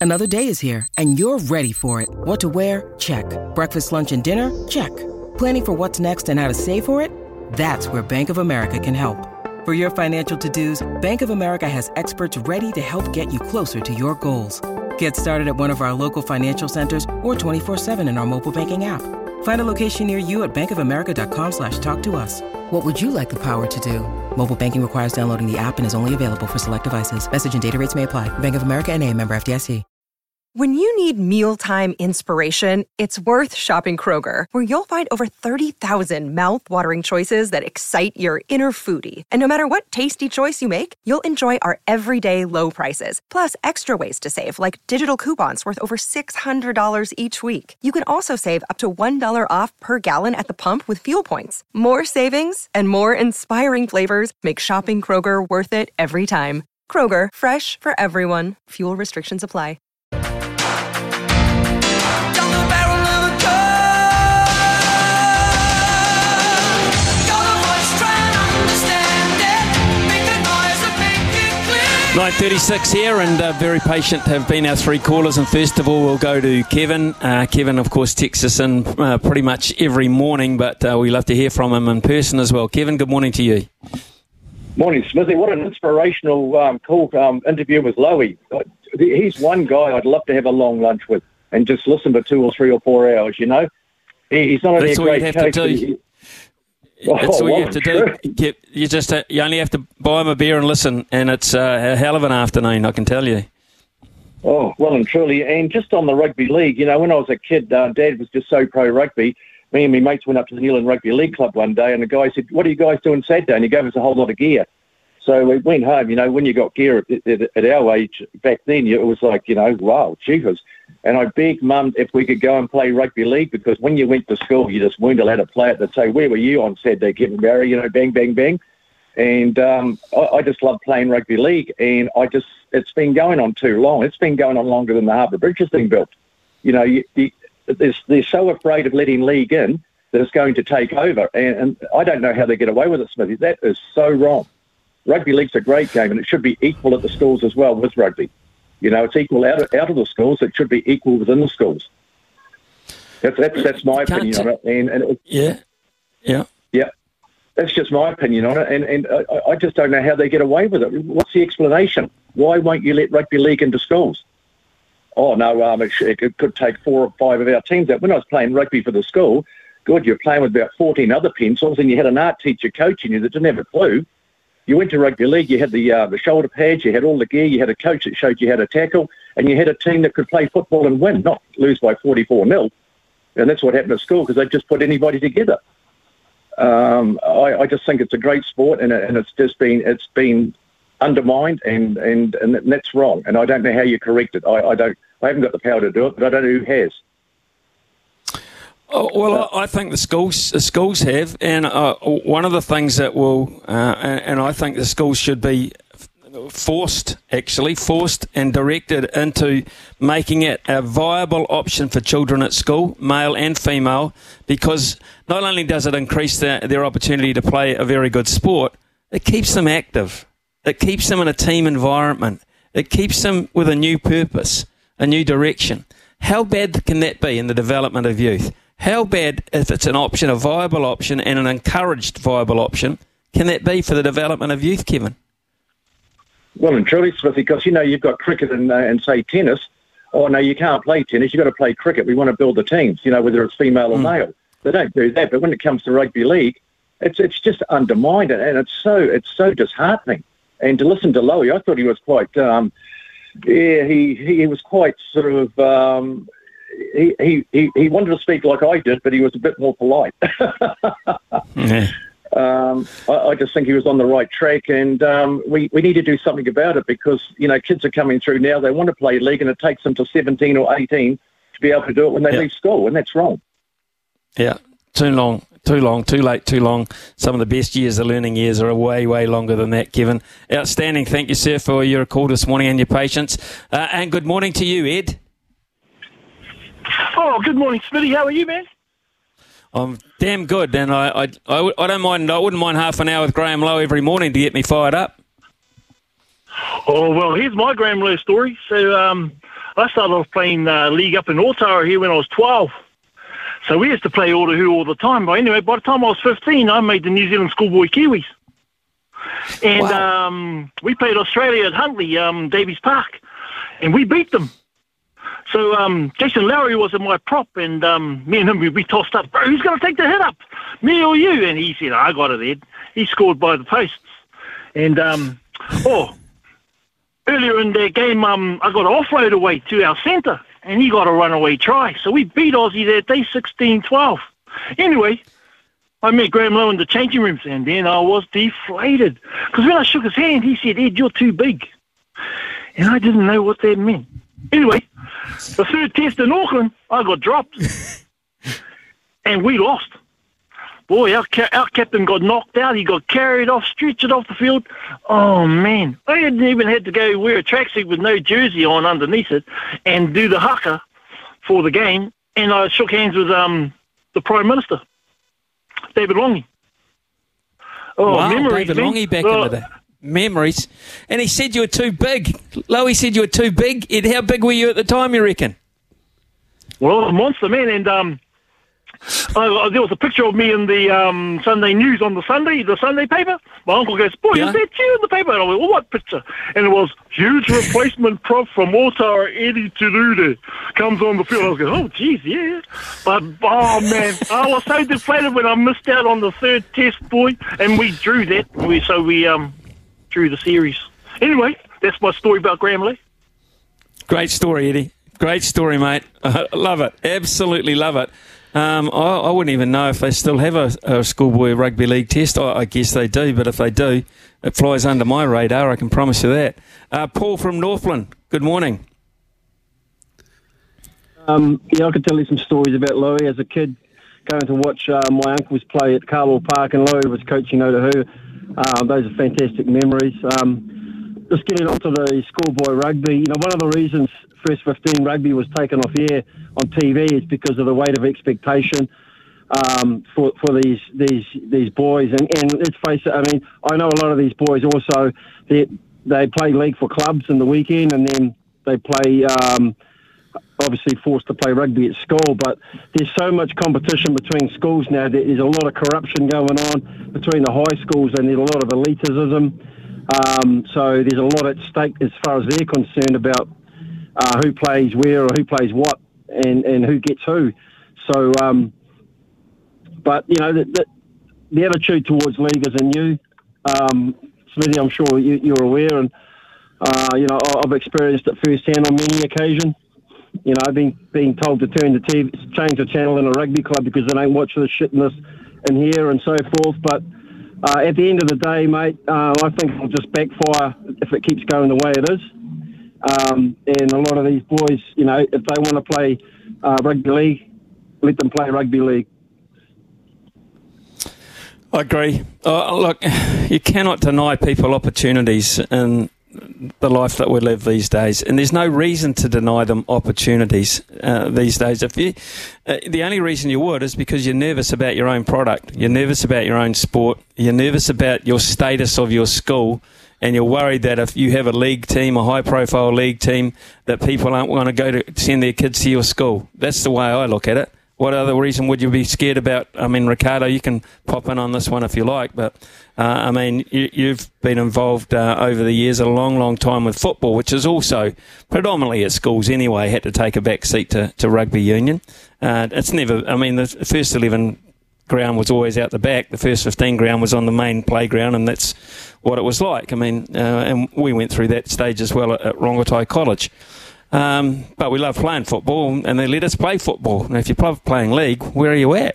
Another day is here, and you're ready for it. What to wear? Check. Breakfast, lunch, and dinner? Check. Planning for what's next and how to save for it? That's where Bank of America can help. For your financial to-dos, Bank of America has experts ready to help get you closer to your goals. Get started at one of our local financial centers or 24/7 in our mobile banking app. Find a location near you at bankofamerica.com/talktous. What would you like the power to do? Mobile banking requires downloading the app and is only available for select devices. Message and data rates may apply. Bank of America N.A., member FDIC. When you need mealtime inspiration, it's worth shopping Kroger, where you'll find over 30,000 mouth-watering choices that excite your inner foodie. And no matter what tasty choice you make, you'll enjoy our everyday low prices, plus extra ways to save, like digital coupons worth over $600 each week. You can also save up to $1 off per gallon at the pump with fuel points. More savings and more inspiring flavors make shopping Kroger worth it every time. Kroger, fresh for everyone. Fuel restrictions apply. 9:36 here, and very patient have been our three callers. And first of all, we'll go to Kevin. Kevin, of course, texts us in pretty much every morning, but we love to hear from him in person as well. Kevin, good morning to you. Morning, Smithy. What an inspirational interview with Lowy. He's one guy I'd love to have a long lunch with and just listen to 2 or 3 or 4 hours, you know. He's not only a great coach. That's all you have to do. You only have to buy him a beer and listen, and it's a hell of an afternoon, I can tell you. Oh, well and truly. And just on the rugby league, you know, when I was a kid, Dad was just so pro-rugby. Me and my mates went up to the New Zealand Rugby League Club one day, and the guy said, "What are you guys doing Saturday?" And he gave us a whole lot of gear. So we went home. You know, when you got gear at our age back then, it was like, you know, wow, jeepers. And I begged Mum if we could go and play rugby league, because when you went to school, you just weren't allowed to play it. They'd say, "Where were you on Saturday, Kevin Barry?" You know, bang, bang, bang. And I just love playing rugby league, and it's been going on too long. It's been going on longer than the Harbour Bridge has been built. You know, they're so afraid of letting league in that it's going to take over. And I don't know how they get away with it, Smithy. That is so wrong. Rugby league's a great game, and it should be equal at the schools as well with rugby. You know, it's equal out of the schools. It should be equal within the schools. That's my opinion on it. Yeah. That's just my opinion on it. And I just don't know how they get away with it. What's the explanation? Why won't you let rugby league into schools? Oh no, it could take 4 or 5 of our teams out. When I was playing rugby for the school, good, you're playing with about 14 other pencils, and you had an art teacher coaching you that didn't have a clue. You went to rugby league, you had the shoulder pads, you had all the gear, you had a coach that showed you how to tackle, and you had a team that could play football and win, not lose by 44-0. And that's what happened at school, because they just put anybody together. I just think it's a great sport, and it's been undermined, and that's wrong. And I don't know how you correct it. I haven't got the power to do it, but I don't know who has. Oh, well, I think the schools have, and one of the things that will, and I think the schools should be forced and directed into making it a viable option for children at school, male and female, because not only does it increase their opportunity to play a very good sport, it keeps them active. It keeps them in a team environment. It keeps them with a new purpose, a new direction. How bad can that be in the development of youth? How bad, if it's an option, a viable option, and an encouraged viable option, can that be for the development of youth, Kevin? Well, and truly, Smithy, because, you know, you've got cricket and say, tennis. Oh, no, you can't play tennis. You've got to play cricket. We want to build the teams, you know, whether it's female or male. They don't do that. But when it comes to rugby league, it's just undermined, and it's so disheartening. And to listen to Lowy, I thought he was quite, he was quite sort of... He wanted to speak like I did, but he was a bit more polite. Yeah. I just think he was on the right track, and we need to do something about it, because, you know, kids are coming through now. They want to play league, and it takes them to 17 or 18 to be able to do it when they leave school, and that's wrong. Yeah, too long, too late, too long. Some of the best years, the learning years, are way, way longer than that, Kevin. Outstanding. Thank you, sir, for your call this morning and your patience. And good morning to you, Ed. Oh, good morning, Smitty. How are you, man? I'm damn good, and I don't mind. I wouldn't mind half an hour with Graham Lowe every morning to get me fired up. Oh, well, here's my Graham Lowe story. So I started off playing league up in Otara here when I was 12. So we used to play Otahu all the time. But anyway, by the time I was 15, I made the New Zealand Schoolboy Kiwis. And we played Australia at Huntley, Davies Park, and we beat them. So Jason Lowry was in my prop, and me and him, we tossed up, bro, who's going to take the hit up, me or you? And he said, I got it, Ed. He scored by the posts. And, earlier in the game, I got an offload away to our centre, and he got a runaway try. So we beat Aussie that day 16-12. Anyway, I met Graham Lowe in the changing rooms, and then I was deflated. Because when I shook his hand, he said, Ed, you're too big. And I didn't know what that meant. Anyway, the third test in Auckland, I got dropped. And we lost. Boy, our captain got knocked out. He got carried off, stretchered off the field. Oh, man. I hadn't even had to go wear a tracksuit with no jersey on underneath it and do the haka for the game. And I shook hands with the Prime Minister, David Longy. Oh, wow, memories, David Longy back in the day. Memories. And he said you were too big. Lowy said you were too big. Ed, how big were you at the time, you reckon? Well, I was a monster, man, and there was a picture of me in the Sunday News on the Sunday paper. My uncle goes, boy, is that you in the paper? And I went, well, what picture? And it was, huge replacement prop from Otara, Eddie Turude, comes on the field. I was going, oh, geez, yeah. But, oh, man, I was so deflated when I missed out on the third test, boy, and we drew that. So we drew the series. Anyway, that's my story about Graham Lee. Great story, Eddie. Great story, mate. Love it. Absolutely love it. I wouldn't even know if they still have a schoolboy rugby league test. I guess they do, but if they do, it flies under my radar, I can promise you that. Paul from Northland, good morning. I could tell you some stories about Louis as a kid, going to watch my uncles play at Carlaw Park, and Louis was coaching Otahu. Those are fantastic memories. Just getting onto the schoolboy rugby, one of the reasons First 15 rugby was taken off air on TV is because of the weight of expectation for these boys. And let's face it, I mean, I know a lot of these boys also, they play league for clubs in the weekend, and then they play, obviously forced to play rugby at school. But there's so much competition between schools now. There's a lot of corruption going on between the high schools, and there's a lot of elitism. So there's a lot at stake as far as they're concerned about who plays where or who plays what and who gets who. So, but, the attitude towards league isn't new. Smithy, I'm sure you're aware, and, I've experienced it firsthand on many occasions. I've been being told to turn the TV, change the channel in a rugby club because they don't watch the shitness in here and so forth. But at the end of the day, mate, I think it'll just backfire if it keeps going the way it is. And a lot of these boys, if they want to play rugby league, let them play rugby league. I agree. Look, you cannot deny people opportunities in the life that we live these days, and there's no reason to deny them opportunities these days. If you, the only reason you would is because you're nervous about your own product, you're nervous about your own sport, you're nervous about your status of your school, and you're worried that if you have a league team, a high-profile league team, that people aren't going to go to send their kids to your school. That's the way I look at it. What other reason would you be scared about? I mean, Ricardo, you can pop in on this one if you like, but you've been involved over the years a long, long time with football, which is also predominantly at schools anyway, had to take a back seat to rugby union. It's never, the first 11 ground was always out the back. The first 15 ground was on the main playground, and that's what it was like. And we went through that stage as well at Rongotai College. But we love playing football, and they let us play football. And if you love playing league, where are you at?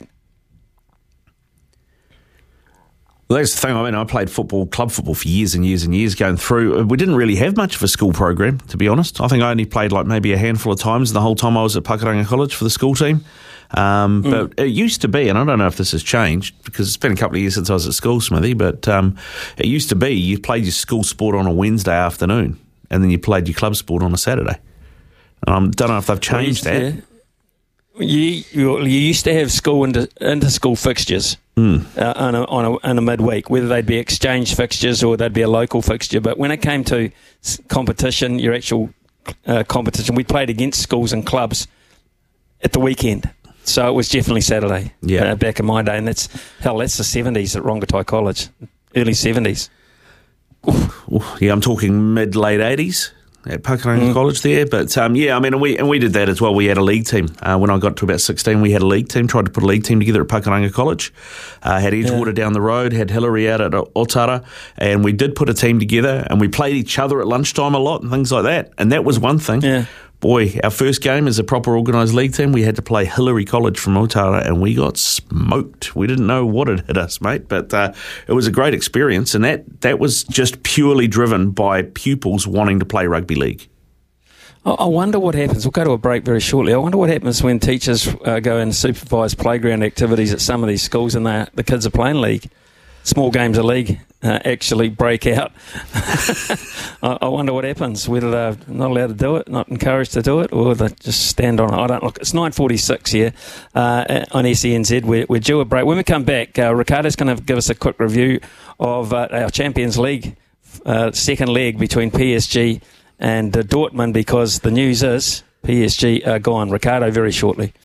Well, that's the thing. I played club football for years and years and years going through. We didn't really have much of a school program, to be honest. I think I only played maybe a handful of times the whole time I was at Pakuranga College for the school team. But it used to be, and I don't know if this has changed because it's been a couple of years since I was at school, Smithy, but it used to be you played your school sport on a Wednesday afternoon and then you played your club sport on a Saturday. I don't know if they've changed that. You used to have school inter-school fixtures on a midweek, whether they'd be exchange fixtures or they'd be a local fixture. But when it came to competition, your actual competition. We played against schools and clubs at the weekend. So it was definitely Saturday back in my day. And that's the 70s at Rongotai College, early 70s. Yeah, I'm talking mid-late 80s. At Puckerange College there, but we did that as well. We had a league team. When I got to about 16, we had a league team, tried to put a league team together at Puckerange College. Had Edgewater down the road, had Hillary out at Otara, and we did put a team together, and we played each other at lunchtime a lot and things like that, and that was one thing. Yeah. Boy, our first game as a proper organised league team, we had to play Hillary College from Otara, and we got smoked. We didn't know what had hit us, mate, but it was a great experience, and that was just purely driven by pupils wanting to play rugby league. I wonder what happens. We'll go to a break very shortly. I wonder what happens when teachers go and supervise playground activities at some of these schools and the kids are playing league. Small games of league actually break out. I wonder what happens, whether they're not allowed to do it, not encouraged to do it, or they just stand on it. I don't look. It's 9:46 here on SENZ. We're due a break. When we come back, Ricardo's going to give us a quick review of our Champions League second leg between PSG and Dortmund, because the news is PSG are gone. Ricardo very shortly.